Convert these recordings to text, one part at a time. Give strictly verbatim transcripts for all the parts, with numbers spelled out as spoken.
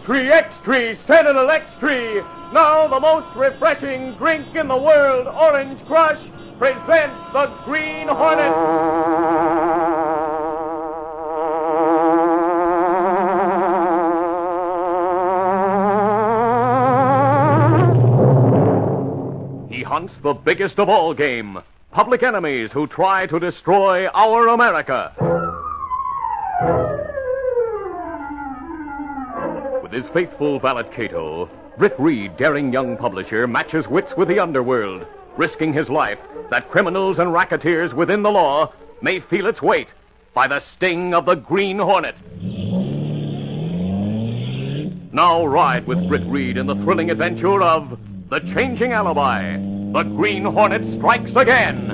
X-Tree, X-Tree, Sentinel X-Tree. Now the most refreshing drink in the world, Orange Crush, presents the Green Hornet. He hunts the biggest of all game, public enemies who try to destroy our America. With his faithful valet Cato, Britt Reed, daring young publisher, matches wits with the underworld, risking his life that criminals and racketeers within the law may feel its weight by the sting of the Green Hornet. Now ride with Britt Reed in the thrilling adventure of The Changing Alibi. The Green Hornet strikes again.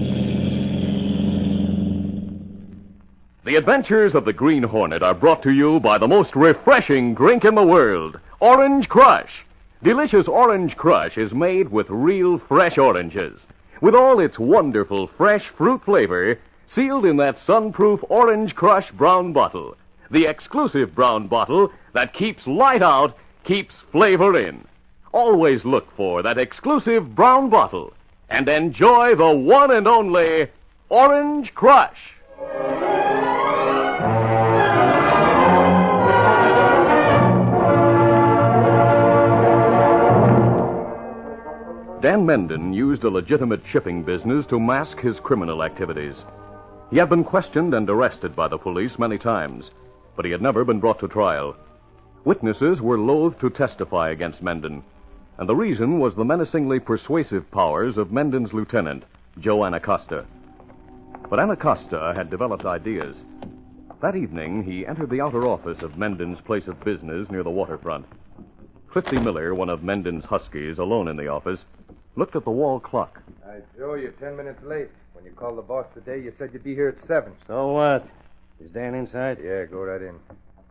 The adventures of the Green Hornet are brought to you by the most refreshing drink in the world, Orange Crush. Delicious Orange Crush is made with real fresh oranges, with all its wonderful fresh fruit flavor sealed in that sun-proof Orange Crush brown bottle, the exclusive brown bottle that keeps light out, keeps flavor in. Always look for that exclusive brown bottle and enjoy the one and only Orange Crush. Dan Menden used a legitimate shipping business to mask his criminal activities. He had been questioned and arrested by the police many times, but he had never been brought to trial. Witnesses were loath to testify against Menden, and the reason was the menacingly persuasive powers of Menden's lieutenant, Joe Anacosta. But Anacosta had developed ideas. That evening, he entered the outer office of Menden's place of business near the waterfront. Clifty Miller, one of Menden's huskies, alone in the office, looked at the wall clock. Hi, Joe, you're ten minutes late. When you called the boss today, you said you'd be here at seven. So what? Is Dan inside? Yeah, go right in.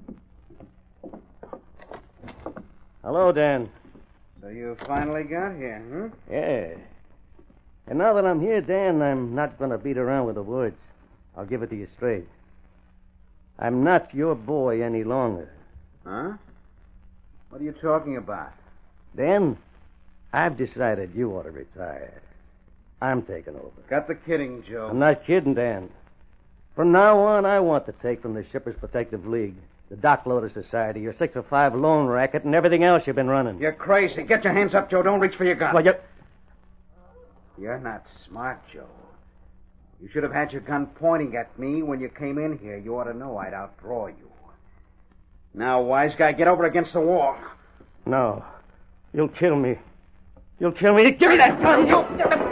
Hello, Dan. So you finally got here, hmm? Yeah. And now that I'm here, Dan, I'm not going to beat around with the words. I'll give it to you straight. I'm not your boy any longer. Huh? What are you talking about? Dan, I've decided you ought to retire. I'm taking over. Got the kidding, Joe. I'm not kidding, Dan. From now on, I want to take from the Shippers Protective League, the Dock Loader Society, your six oh five loan racket, and everything else you've been running. You're crazy. Get your hands up, Joe. Don't reach for your gun. Well, you... You're not smart, Joe. You should have had your gun pointing at me when you came in here. You ought to know I'd outdraw you. Now, wise guy, get over against the wall. No. You'll kill me. You'll kill me. Give me that gun, you...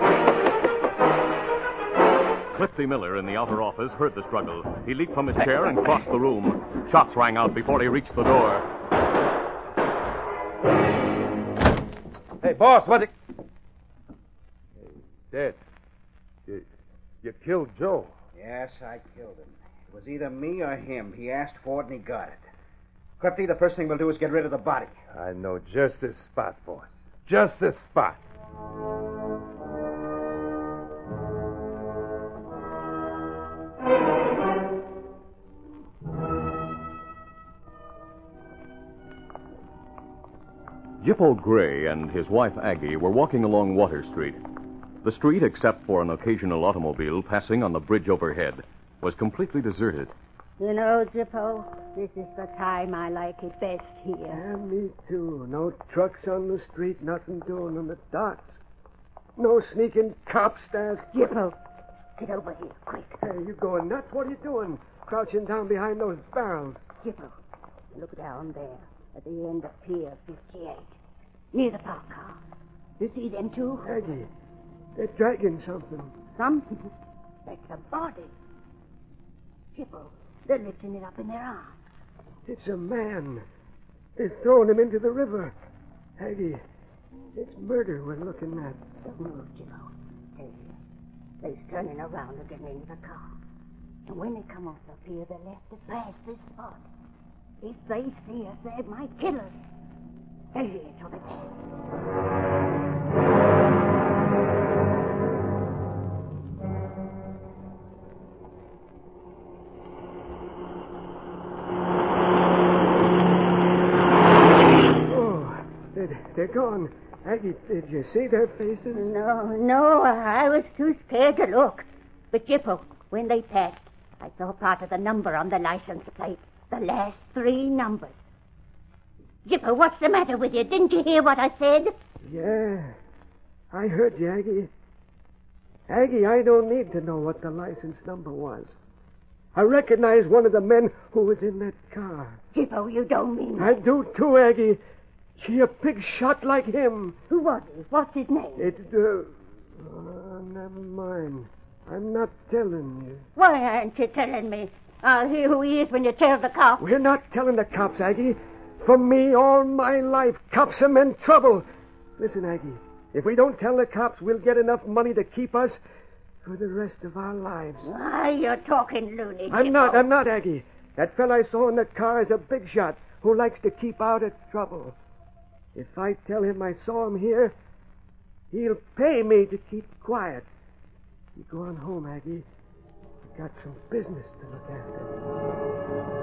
Clifty Miller in the outer office heard the struggle. He leaped from his chair and crossed the room. Shots rang out before he reached the door. Hey, boss, what... Hey, Dad, you, you killed Joe. Yes, I killed him. It was either me or him. He asked for it and he got it. Clifty, the first thing we'll do is get rid of the body. I know just this spot, boss. Just this spot. Gippo Gray and his wife Aggie were walking along Water Street. The street, except for an occasional automobile passing on the bridge overhead, was completely deserted. You know, Gippo, this is the time I like it best here. Yeah, me too. No trucks on the street, nothing doing on the docks. No sneaking cops there. Gippo, get over here, quick. Hey, you going nuts? What are you doing? Crouching down behind those barrels. Gippo, look down there at the end of Pier fifty-eight, near the park car. You see them two? Aggie, they're dragging something. Something? That's a body. Gippo, they're lifting it up in their arms. It's a man. They're throwing him into the river. Aggie, it's murder we're looking at. Don't move, Gippo. Tell you, they're turning around and getting into the car. And when they come off the pier, they're left to pass this spot. If they see us, they might kill us. Tell you, it's on the chance. They're gone. Aggie, did you see their faces? No, no, I was too scared to look. But, Jippo, when they passed, I saw part of the number on the license plate. The last three numbers. Jippo, what's the matter with you? Didn't you hear what I said? Yeah, I heard you, Aggie. Aggie, I don't need to know what the license number was. I recognize one of the men who was in that car. Jippo, you don't mean I that. do too, Aggie. She a big shot like him. Who was he? What's his name? It, uh... uh never mind. I'm not telling you. Why aren't you telling me? I'll hear who he is when you tell the cops. We're not telling the cops, Aggie. For me, all my life, cops are meant trouble. Listen, Aggie, if we don't tell the cops, we'll get enough money to keep us for the rest of our lives. Why, you're talking loony, I'm Jippo. not, I'm not, Aggie. That fella I saw in the car is a big shot who likes to keep out of trouble. If I tell him I saw him here, he'll pay me to keep quiet. You go on home, Aggie. I've got some business to look after.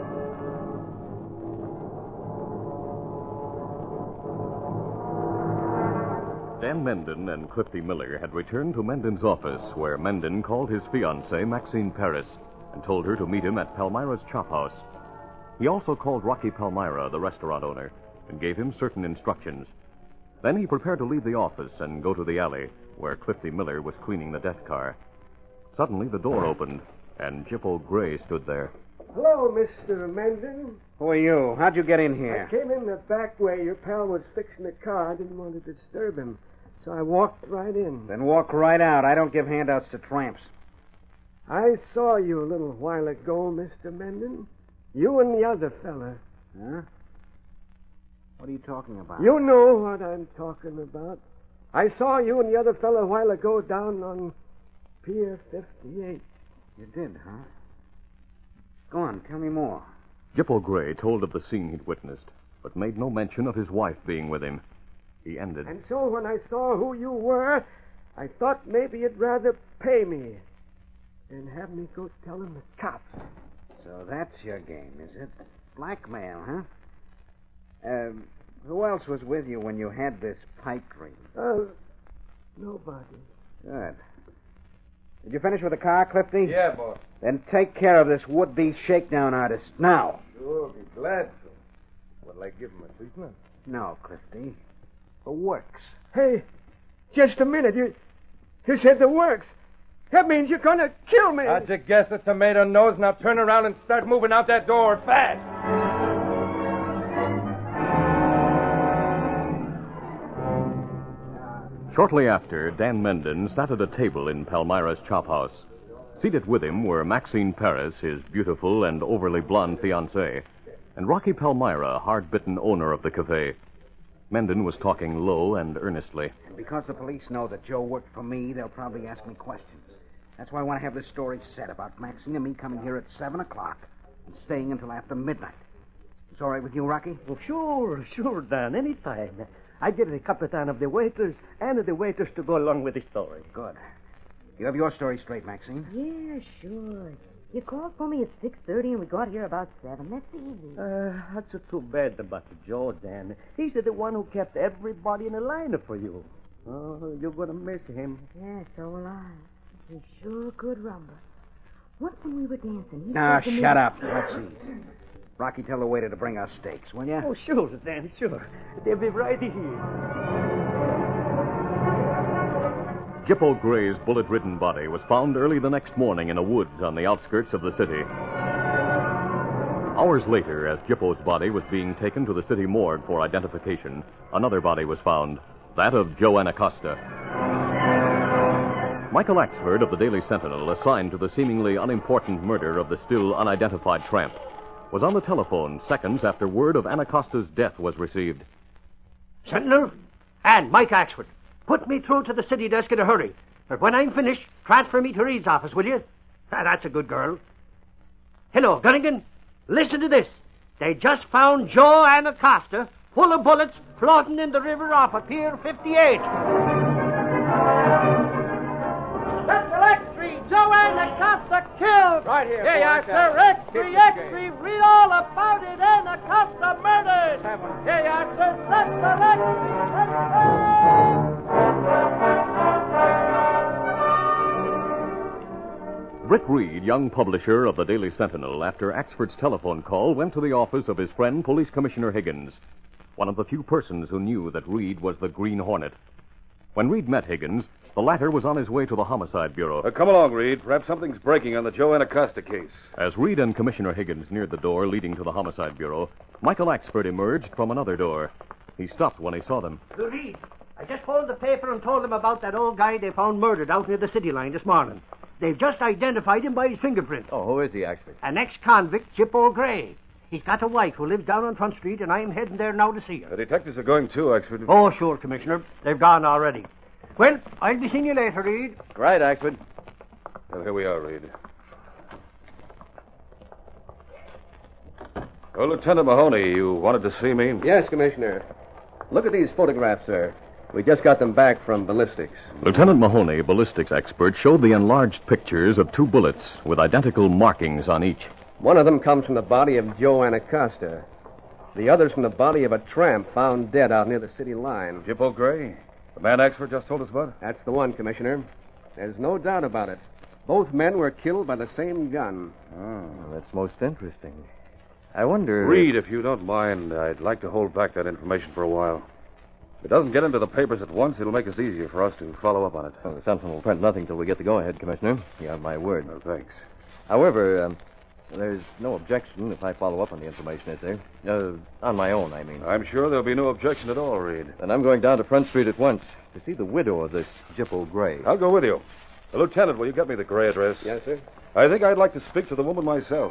Dan Mendon and Clifty Miller had returned to Mendon's office, where Mendon called his fiancée, Maxine Paris, and told her to meet him at Palmyra's Chop House. He also called Rocky Palmyra, the restaurant owner, and gave him certain instructions. Then he prepared to leave the office and go to the alley, where Clifty Miller was cleaning the death car. Suddenly, the door opened, and Jippo Gray stood there. Hello, Mister Mendon. Who are you? How'd you get in I here? came in the back way. Your pal was fixing the car. I didn't want to disturb him, so I walked right in. Then walk right out. I don't give handouts to tramps. I saw you a little while ago, Mister Mendon. You and the other fella. Huh? What are you talking about? You know what I'm talking about. I saw you and the other fella a while ago down on Pier fifty-eight. You did, huh? Go on, tell me more. Jippo Gray told of the scene he'd witnessed, but made no mention of his wife being with him. He ended. And so when I saw who you were, I thought maybe you'd rather pay me than have me go telling the cops. So that's your game, is it? Blackmail, huh? Um, who else was with you when you had this pipe dream? Uh, nobody. Good. Did you finish with the car, Clifty? Yeah, boss. Then take care of this would-be shakedown artist now. Sure, be glad to. What'll I give him, a treatment? No, Clifty. The works. Hey, just a minute. You, you said the works. That means you're going to kill me. How'd you guess a tomato nose? Now turn around and start moving out that door fast. Shortly after, Dan Mendon sat at a table in Palmyra's Chop House. Seated with him were Maxine Paris, his beautiful and overly blonde fiancée, and Rocky Palmyra, hard-bitten owner of the cafe. Mendon was talking low and earnestly. And because the police know that Joe worked for me, they'll probably ask me questions. That's why I want to have this story set about Maxine and me coming here at seven o'clock and staying until after midnight. It's all right with you, Rocky? Well, sure, sure, Dan, anytime. I get the Capitan of the waiters and the waiters to go along with the story. Good. You have your story straight, Maxine? Yeah, sure. You called for me at six thirty and we got here about seven. That's easy. Uh, that's too bad about Joe, Dan. He's the one who kept everybody in a line for you. Oh, you're going to miss him. Yeah, so will I. He's sure a good rumba. Once when we were dancing, he Ah, said to me... shut up. Let's eat. Rocky, tell the waiter to bring us steaks, will you? Oh, sure, Dan, sure. They'll be right here. Jippo Gray's bullet-ridden body was found early the next morning in a woods on the outskirts of the city. Hours later, as Jippo's body was being taken to the city morgue for identification, another body was found, that of Joe Anacostia. Michael Axford of the Daily Sentinel, assigned to the seemingly unimportant murder of the still unidentified tramp, was on the telephone seconds after word of Anacosta's death was received. Sentinel and Mike Axford, put me through to the city desk in a hurry. But when I'm finished, transfer me to Reed's office, will you? Ah, that's a good girl. Hello, Gunnigan. Listen to this. They just found Joe Anacosta full of bullets floating in the river off of Pier fifty-eight. Central X Street, Joe Anacosta! Anacostia killed. Right here, Here you are, boys. sir. Extra, extra. Read all about it. Anacostia murdered. Have one. Here you are, sir. Send for extra. Brick Reed, young publisher of the Daily Sentinel, after Axford's telephone call, went to the office of his friend, Police Commissioner Higgins, one of the few persons who knew that Reed was the Green Hornet. When Reed met Higgins, the latter was on his way to the Homicide Bureau. Uh, come along, Reed. Perhaps something's breaking on the Joe Anacostia case. As Reed and Commissioner Higgins neared the door leading to the Homicide Bureau, Michael Axford emerged from another door. He stopped when he saw them. Good Reed. I just phoned the paper and told them about that old guy they found murdered out near the city line this morning. They've just identified him by his fingerprint. Oh, who is he, Axford? An ex-convict, Chip O'Gray. He's got a wife who lives down on Front Street, and I'm heading there now to see her. The detectives are going too, Axford. Oh, sure, Commissioner. They've gone already. Well, I'll be seeing you later, Reed. Right, Axford. Well, here we are, Reed. Oh, Lieutenant Mahoney, you wanted to see me? Yes, Commissioner. Look at these photographs, sir. We just got them back from ballistics. Lieutenant Mahoney, ballistics expert, showed the enlarged pictures of two bullets with identical markings on each. One of them comes from the body of Joe Anacostia. The other's from the body of a tramp found dead out near the city line. Chip O'Gray? The man Axford just told us about? That's the one, Commissioner. There's no doubt about it. Both men were killed by the same gun. Oh, that's most interesting. I wonder... Reed, if you don't mind, I'd like to hold back that information for a while. If it doesn't get into the papers at once, it'll make it easier for us to follow up on it. Well, the Sentinel will print nothing till we get the go-ahead, Commissioner. You have my word. Well, thanks. However, um, there's no objection if I follow up on the information, is there? Uh, on my own, I mean. I'm sure there'll be no objection at all, Reed. Then I'm going down to Front Street at once to see the widow of this Chip O'Gray. I'll go with you. Uh, Lieutenant, will you get me the Gray address? Yes, sir. I think I'd like to speak to the woman myself.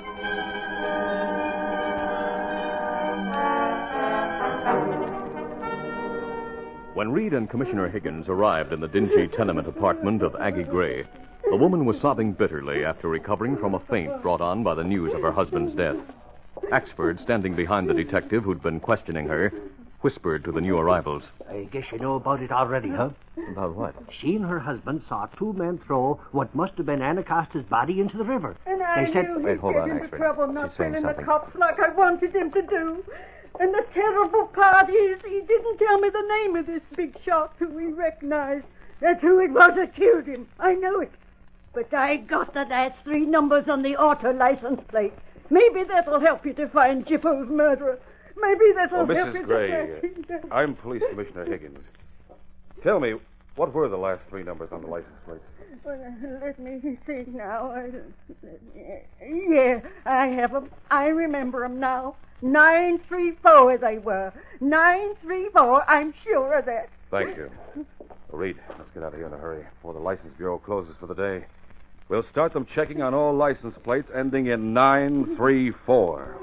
When Reed and Commissioner Higgins arrived in the dingy tenement apartment of Aggie Gray, the woman was sobbing bitterly after recovering from a faint brought on by the news of her husband's death. Axford, standing behind the detective who'd been questioning her, whispered to the new arrivals. I guess you know about it already, huh? About what? She and her husband saw two men throw what must have been Anacosta's body into the river. And I they said... knew Wait, he'd hold get on, into Axford. trouble not She's saying telling the something. cops like I wanted him to do. And the terrible part is he didn't tell me the name of this big shot who he recognized. That's who it was that killed him. I know it. But I got the last three numbers on the auto license plate. Maybe that'll help you to find Jippo's murderer. Maybe that'll Oh, help Missus you Gray, to... uh, I'm Police Commissioner Higgins. Tell me, what were the last three numbers on the license plate? Well, let me see now. I, yeah, I have them. I remember them now. nine three four they were. nine three four, I'm sure of that. Thank you. Reed, let's get out of here in a hurry before the License Bureau closes for the day. We'll start them checking on all license plates ending in nine three four.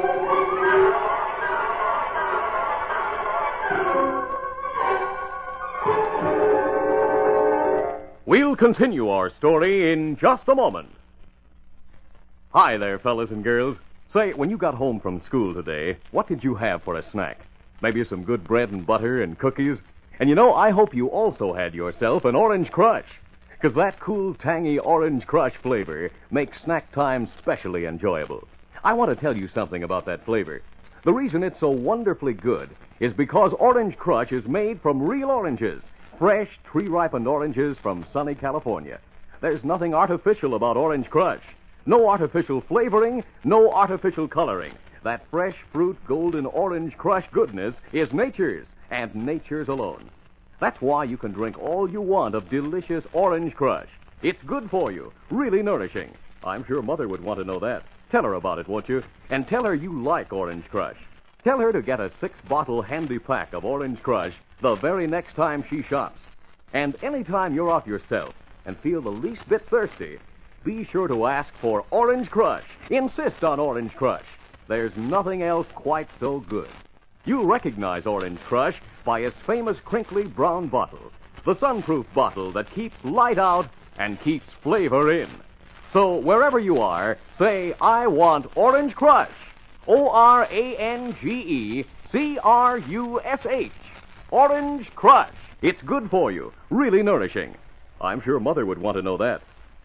We'll continue our story in just a moment. Hi there, fellas and girls. Say, when you got home from school today, what did you have for a snack? Maybe some good bread and butter and cookies? And you know, I hope you also had yourself an Orange Crush. Because that cool, tangy Orange Crush flavor makes snack time specially enjoyable. I want to tell you something about that flavor. The reason it's so wonderfully good is because Orange Crush is made from real oranges. Fresh, tree-ripened oranges from sunny California. There's nothing artificial about Orange Crush. No artificial flavoring, no artificial coloring. That fresh fruit, golden Orange Crush goodness is nature's, and nature's alone. That's why you can drink all you want of delicious Orange Crush. It's good for you, really nourishing. I'm sure Mother would want to know that. Tell her about it, won't you? And tell her you like Orange Crush. Tell her to get a six-bottle handy pack of Orange Crush the very next time she shops. And any time you're off yourself and feel the least bit thirsty, be sure to ask for Orange Crush. Insist on Orange Crush. There's nothing else quite so good. You'll recognize Orange Crush by its famous crinkly brown bottle, the sunproof bottle that keeps light out and keeps flavor in. So wherever you are, say, I want Orange Crush. O R A N G E C R U S H. Orange Crush. It's good for you, really nourishing. I'm sure Mother would want to know that.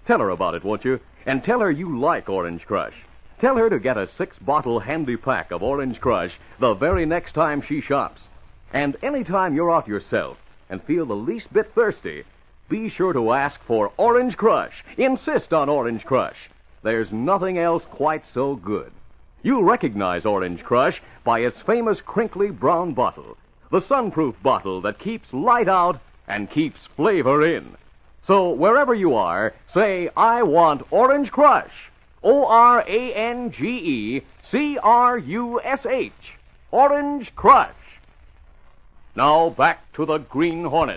Tell her about it, won't you? And tell her you like Orange Crush. Tell her to get a six-bottle handy pack of Orange Crush the very next time she shops. And any time you're out yourself and feel the least bit thirsty, be sure to ask for Orange Crush. Insist on Orange Crush. There's nothing else quite so good. You'll recognize Orange Crush by its famous crinkly brown bottle, the sunproof bottle that keeps light out and keeps flavor in. So wherever you are, say, I want Orange Crush. O R A N G E C R U S H. Orange Crush. Now back to the Green Hornet.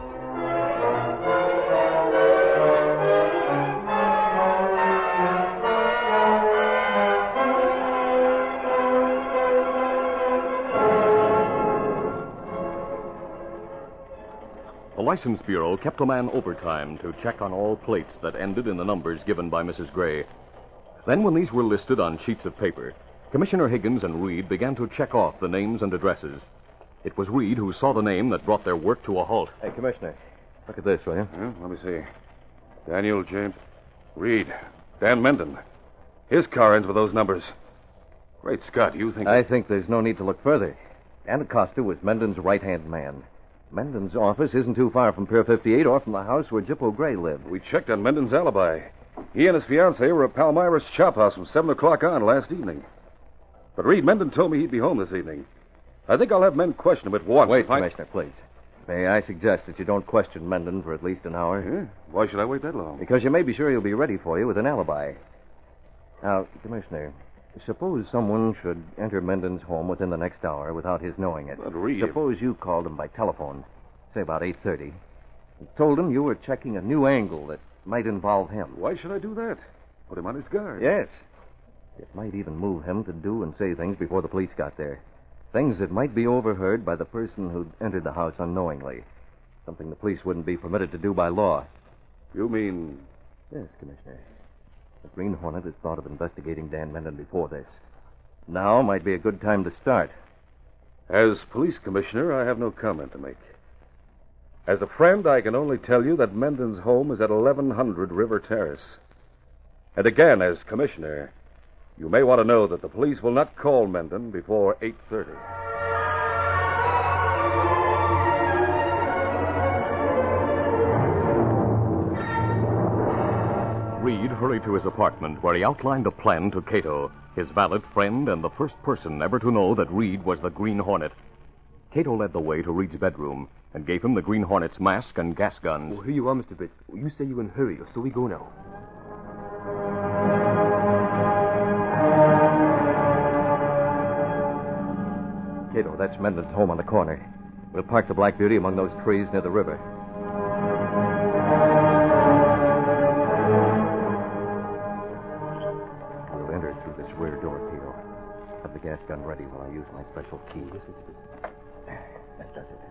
The License Bureau kept a man overtime to check on all plates that ended in the numbers given by Missus Gray. Then, when these were listed on sheets of paper, Commissioner Higgins and Reed began to check off the names and addresses. It was Reed who saw the name that brought their work to a halt. Hey, Commissioner, look at this, will you? Yeah, let me see. Daniel James Reed. Dan Mendon. His car ends with those numbers. Great Scott, you think... I think there's no need to look further. Dan Acosta was Mendon's right-hand man. Mendon's office isn't too far from Pier fifty-eight or from the house where Jippo Gray lived. We checked on Mendon's alibi. He and his fiancée were at Palmyra's chop house from seven o'clock on last evening. But Reed, Mendon told me he'd be home this evening. I think I'll have men question him at once. Wait, I... Commissioner, please. May I suggest that you don't question Mendon for at least an hour? Yeah? Why should I wait that long? Because you may be sure he'll be ready for you with an alibi. Now, Commissioner, suppose someone should enter Mendon's home within the next hour without his knowing it. But Reed... Suppose you called him by telephone, say about eight thirty, and told him you were checking a new angle that might involve him. Why should I do that? Put him on his guard. Yes. It might even move him to do and say things before the police got there. Things that might be overheard by the person who'd entered the house unknowingly. Something the police wouldn't be permitted to do by law. You mean... Yes, Commissioner. The Green Hornet has thought of investigating Dan Mendon before this. Now might be a good time to start. As police commissioner, I have no comment to make. As a friend, I can only tell you that Mendon's home is at eleven hundred River Terrace. And again, as commissioner, you may want to know that the police will not call Mendon before eight thirty. Reed hurried to his apartment, where he outlined a plan to Cato, his valet, friend, and the first person ever to know that Reed was the Green Hornet. Cato led the way to Reed's bedroom and gave him the Green Hornet's mask and gas guns. Oh, here you are, Mister Britt. You say you're in a hurry, so we go now. Cato, that's Mendon's home on the corner. We'll park the Black Beauty among those trees near the river. We'll enter through this rear door, Cato. Have the gas gun ready while I use my special key. This is it. That does it.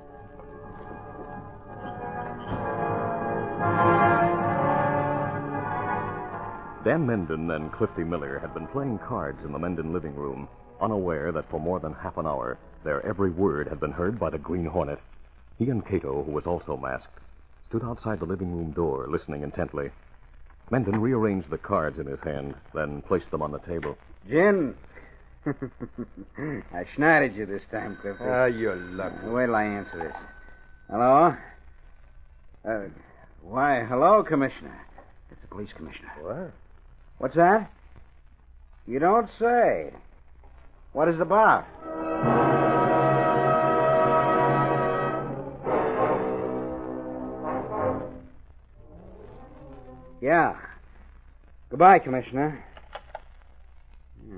Dan Mendon and Clifty Miller had been playing cards in the Mendon living room, unaware that for more than half an hour their every word had been heard by the Green Hornet. He and Cato, who was also masked, stood outside the living room door, listening intently. Mendon rearranged the cards in his hand, then placed them on the table. Gin. I schneided you this time, Clifford. Ah, you're lucky. Wait till I answer this. Hello? Uh, why, hello, Commissioner. It's the police commissioner. What? What's that? You don't say. What is it about? Yeah. Goodbye, Commissioner. Yeah.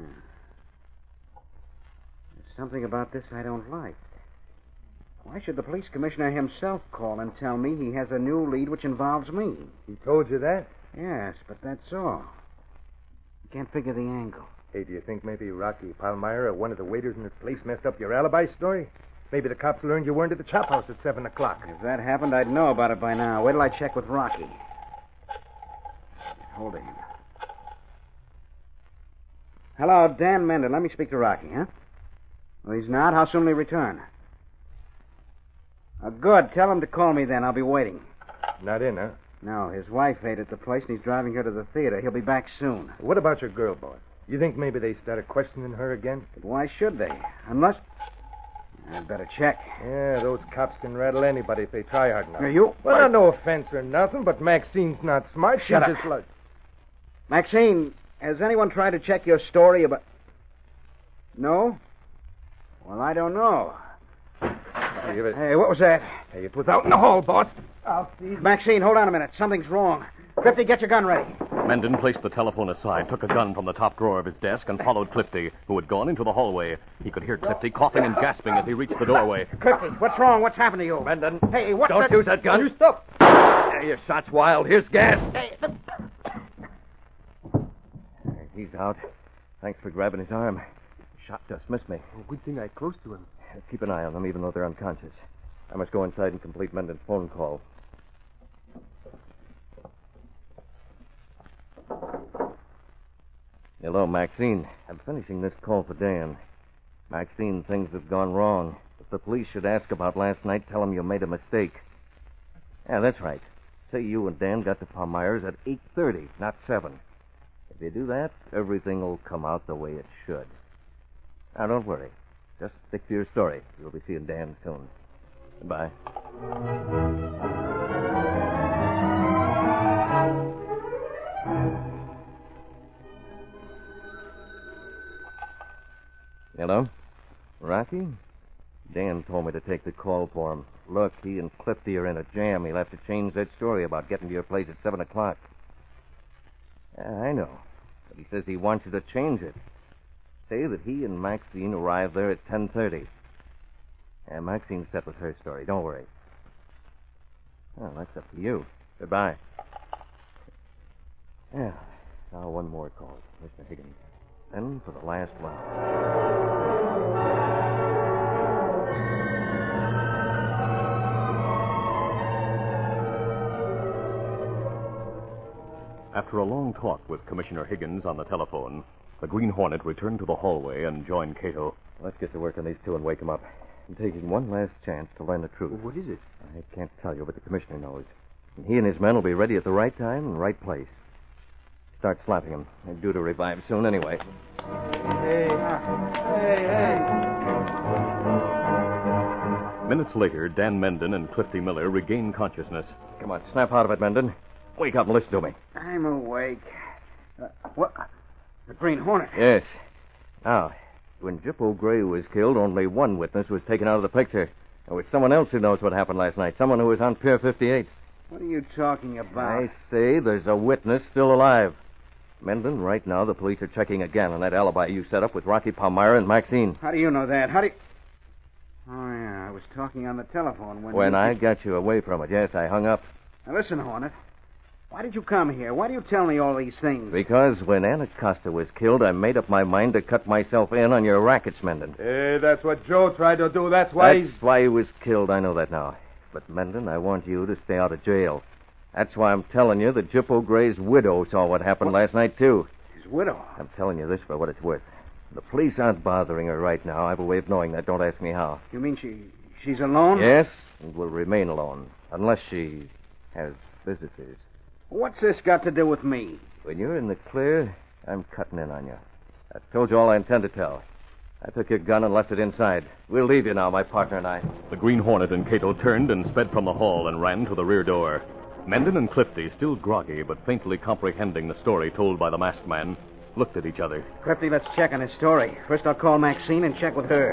There's something about this I don't like. Why should the police commissioner himself call and tell me he has a new lead which involves me? He told you that? Yes, but that's all. I can't figure the angle. Hey, do you think maybe Rocky Palmyra or one of the waiters in the place messed up your alibi story? Maybe the cops learned you weren't at the chop house at seven o'clock. If that happened, I'd know about it by now. Wait till I check with Rocky. Hold him. Hello, Dan Mendon. Let me speak to Rocky, huh? Well, he's not. How soon will he return? Oh, good. Tell him to call me then. I'll be waiting. Not in, huh? No, his wife ate at the place, and he's driving her to the theater. He'll be back soon. What about your girl, boss? You think maybe they started questioning her again? But why should they? Unless... I'd better check. Yeah, those cops can rattle anybody if they try hard enough. Are you... Well, not no offense or nothing, but Maxine's not smart. Shut She's up. just like... Maxine, has anyone tried to check your story about... No? Well, I don't know. Hey, give it. Hey, what was that? Hey, it was out in the hall, boss. I'll see. Maxine, hold on a minute. Something's wrong. Clifty, get your gun ready. Mendon placed the telephone aside, took a gun from the top drawer of his desk, and followed Clifty, who had gone into the hallway. He could hear Clifty coughing and gasping as he reached the doorway. Clifty, what's wrong? What's happened to you? Mendon. Hey, what Don't the... use that gun. You stop. There, your shot's wild. Here's gas. Hey, the... He's out. Thanks for grabbing his arm. Shot just missed me. Oh, good thing I close to him. Keep an eye on them, even though they're unconscious. I must go inside and complete Mendon's phone call. Hello, Maxine. I'm finishing this call for Dan. Maxine, things have gone wrong. If the police should ask about last night, tell them you made a mistake. Yeah, that's right. Say you and Dan got to Palmyra's at eight thirty, not seven. If you do that, everything will come out the way it should. Now, don't worry. Just stick to your story. You'll be seeing Dan soon. Goodbye. Hello? Rocky? Dan told me to take the call for him. Look, he and Clifty are in a jam. He'll have to change that story about getting to your place at seven o'clock. Yeah, I know. But he says he wants you to change it. Say that he and Maxine arrived there at ten thirty. Yeah, Maxine's set with her story. Don't worry. Well, that's up to you. Goodbye. Yeah. Now one more call. Mister Higgins. Then for the last one. After a long talk with Commissioner Higgins on the telephone, the Green Hornet returned to the hallway and joined Cato. Let's get to work on these two and wake them up. I'm taking one last chance to learn the truth. Well, what is it? I can't tell you, but the commissioner knows. And he and his men will be ready at the right time and right place. Start slapping them. They're due to revive soon anyway. Hey, hey, hey. Minutes later, Dan Mendon and Clifty Miller regained consciousness. Come on, snap out of it, Mendon. Wake up and listen to me. I'm awake. Uh, what? The Green Hornet? Yes. Now, when Jippo Gray was killed, only one witness was taken out of the picture. There was someone else who knows what happened last night. Someone who was on Pier fifty-eight. What are you talking about? I say there's a witness still alive. Mendon, right now the police are checking again on that alibi you set up with Rocky Palmyra and Maxine. How do you know that? How do you... Oh, yeah, I was talking on the telephone when... When you... I got you away from it, yes, I hung up. Now, listen, Hornet. Why did you come here? Why do you tell me all these things? Because when Anacostia was killed, I made up my mind to cut myself in on your rackets, Mendon. Hey, that's what Joe tried to do. That's why That's he's... why he was killed. I know that now. But, Mendon, I want you to stay out of jail. That's why I'm telling you that Jippo Gray's widow saw what happened what? last night, too. His widow? I'm telling you this for what it's worth. The police aren't bothering her right now. I have a way of knowing that. Don't ask me how. You mean she she's alone? Yes, and will remain alone. Unless she has visitors. What's this got to do with me? When you're in the clear, I'm cutting in on you. I've told you all I intend to tell. I took your gun and left it inside. We'll leave you now, my partner and I. The Green Hornet and Cato turned and sped from the hall and ran to the rear door. Mendon and Clifty, still groggy but faintly comprehending the story told by the masked man, looked at each other. Clifty, let's check on his story. First, I'll call Maxine and check with her.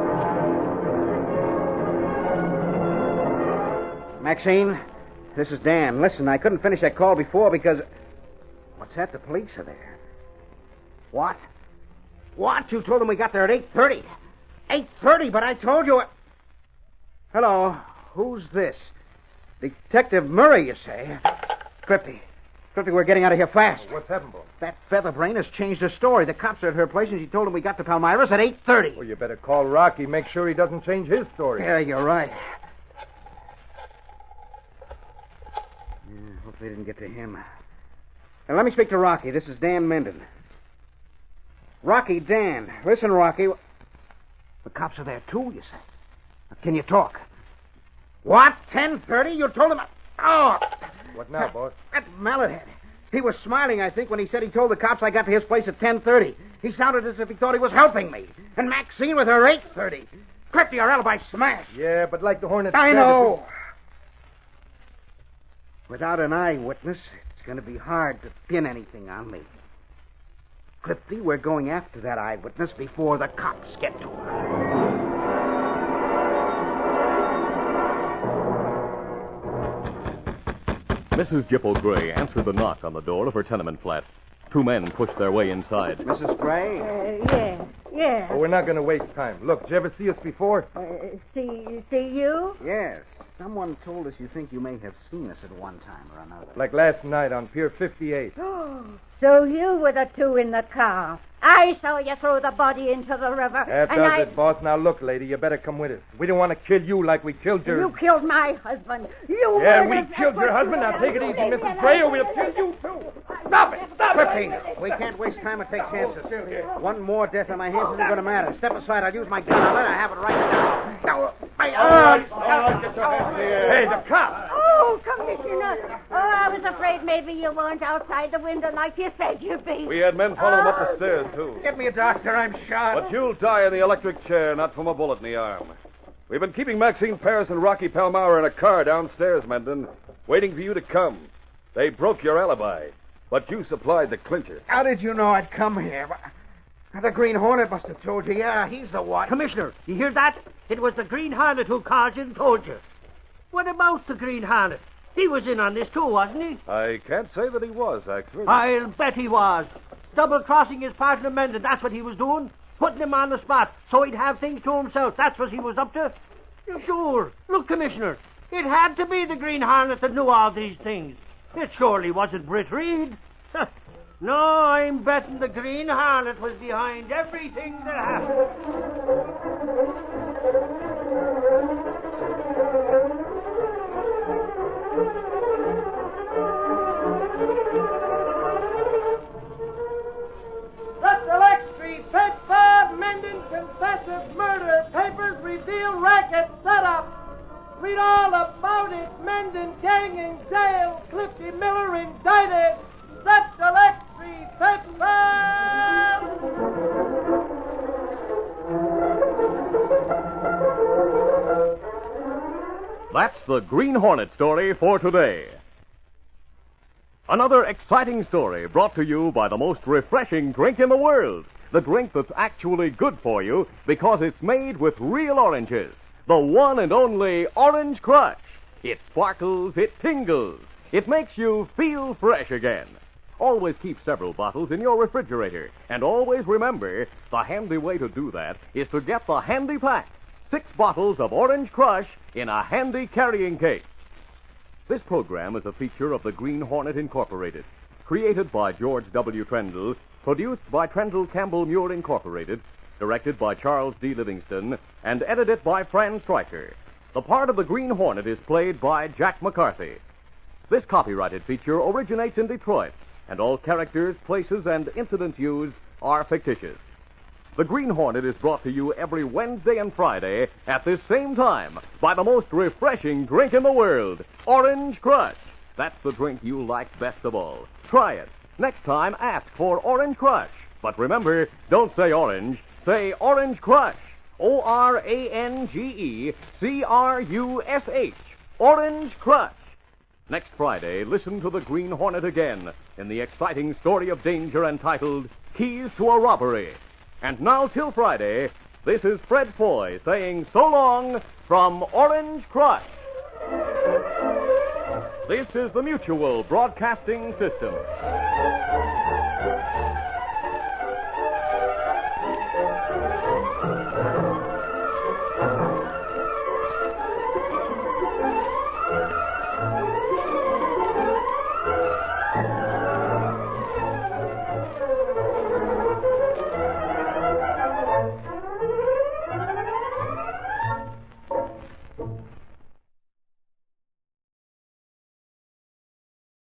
Maxine, this is Dan. Listen, I couldn't finish that call before because... What's that? The police are there. What? What? You told them we got there at eight thirty. eight thirty, but I told you... It... Hello. Who's this? Detective Murray, you say? Clifty. Clifty, we're getting out of here fast. What's happened, boy? That featherbrain has changed her story. The cops are at her place, and she told them we got to Palmyra's at eight thirty. Well, you better call Rocky. Make sure he doesn't change his story. Yeah, you're right. Yeah, hope they didn't get to him. Now, let me speak to Rocky. This is Dan Mendon. Rocky, Dan. Listen, Rocky. The cops are there, too, you say? Now, can you talk? What? ten thirty? You told them... Oh! What now, boss? That mallet head. He was smiling, I think, when he said he told the cops I got to his place at ten thirty. He sounded as if he thought he was helping me. And Maxine with her eight thirty. Clifty, our alibi smashed. Yeah, but like the Hornet I said, know. Without an eyewitness, it's going to be hard to pin anything on me. Clifty, we're going after that eyewitness before the cops get to her. Missus Jippo Gray answered the knock on the door of her tenement flat. Two men pushed their way inside. Missus Gray? Uh, yeah, yeah. Oh, we're not going to waste time. Look, did you ever see us before? Uh, see, see you? Yes. Someone told us you think you may have seen us at one time or another. Like last night on Pier fifty-eight. So you were the two in the car. I saw you throw the body into the river. That and does I... it, boss. Now, look, lady, you better come with us. We don't want to kill you like we killed your... You killed my husband. You Yeah, we murdered- killed your husband. Now, take it easy, Missus Gray, or we'll kill you, too. Stop it! Stop it! We can't waste time or take chances. One more death on my hands isn't going to matter. Step aside. I'll use my gun. I'll let her have it right now. Now, my... Hey, the cop! Oh, Commissioner. Oh, I was afraid maybe you weren't outside the window like you said you'd be. We had men follow him up the stairs, too. Get me a doctor. I'm shot. But you'll die in the electric chair, not from a bullet in the arm. We've been keeping Maxine Paris and Rocky Palmauer in a car downstairs, Mendon, waiting for you to come. They broke your alibi, but you supplied the clincher. How did you know I'd come here? The Green Hornet must have told you. Yeah, he's the one. Commissioner, you hear that? It was the Green Hornet who called you and told you. What about the Green Hornet? He was in on this too, wasn't he? I can't say that he was, actually. I'll bet he was. Double-crossing his partner Mendon, that's what he was doing. Putting him on the spot so he'd have things to himself. That's what he was up to. Sure. Look, Commissioner, it had to be the Green Hornet that knew all these things. It surely wasn't Britt Reed. No, I'm betting the Green Hornet was behind everything that happened. The Select Street, page five, Mendon confesses murder. Papers reveal racket setup. Read all about it. Mendon gang in jail. Clifty Miller indicted. That's Select Street, page five. That's the Green Hornet story for today. Another exciting story brought to you by the most refreshing drink in the world. The drink that's actually good for you because it's made with real oranges. The one and only Orange Crush. It sparkles, it tingles. It makes you feel fresh again. Always keep several bottles in your refrigerator. And always remember, the handy way to do that is to get the handy pack. Six bottles of Orange Crush in a handy carrying case. This program is a feature of the Green Hornet Incorporated. Created by George W. Trendle, produced by Trendle Campbell Muir Incorporated, directed by Charles D. Livingston, and edited by Fran Stryker. The part of the Green Hornet is played by Jack McCarthy. This copyrighted feature originates in Detroit, and all characters, places, and incidents used are fictitious. The Green Hornet is brought to you every Wednesday and Friday at this same time by the most refreshing drink in the world, Orange Crush. That's the drink you like best of all. Try it. Next time, ask for Orange Crush. But remember, don't say orange, say Orange Crush. O R A N G E C R U S H. Orange Crush. Next Friday, listen to the Green Hornet again in the exciting story of danger entitled Keys to a Robbery. And now, till Friday, this is Fred Foy saying so long from Orange Crush. This is the Mutual Broadcasting System.